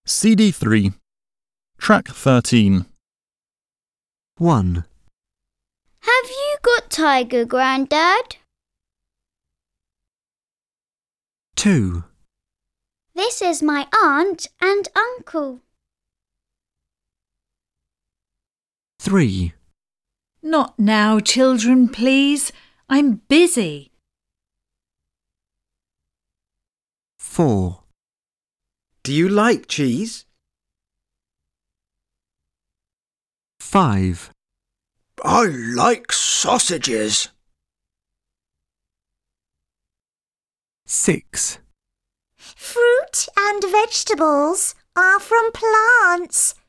CD3. Track 13. 1, Have you got Tiger, Grandad? 2, This is my aunt and uncle. 3, Not now, children, please. I'm busy. 4, Do you like cheese? 5, I like sausages. 6, Fruit and vegetables are from plants.